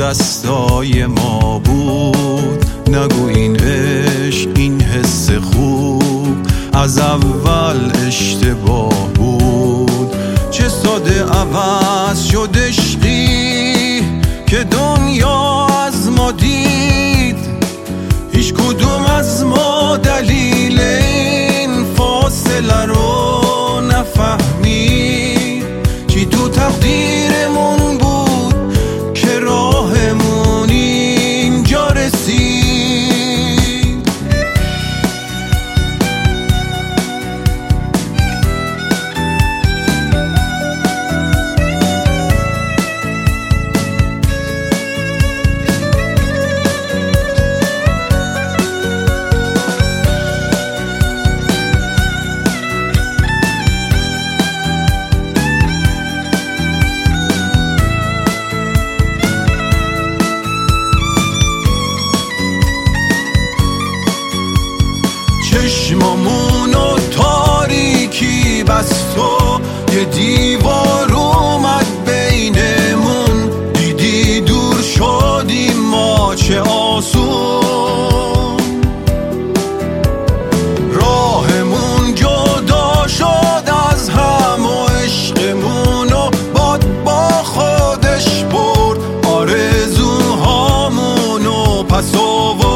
دستای ما بود. نگو این عشق، این حس خوب از اول اشتباه بود. چه ساده عوض شد عشقی که دنیا از ما دید. هیچ کدوم از ما دلیل این فاصله رو نفهمید. چی تو تقدیرمون بود که راهمون اینجا رسید. چشمامونو تاریکی بست و یه دیوار اومد بینمون. دیدی دور شدیم ما چه آسون. راهمون جدا شد از هم و عشقمونو باد با خودش برد. آرزوهامونو پس آورد.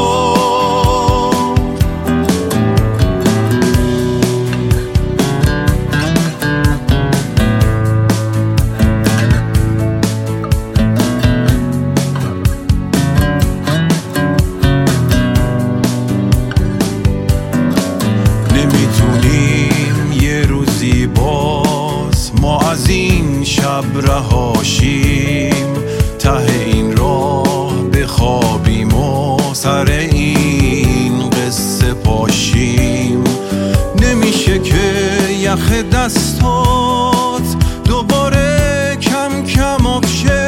ما از این شب رهاشیم، ته این راه بخوابیم و سر این قصه پاشیم. نمیشه که یخ دستات دوباره کم کم آبشه.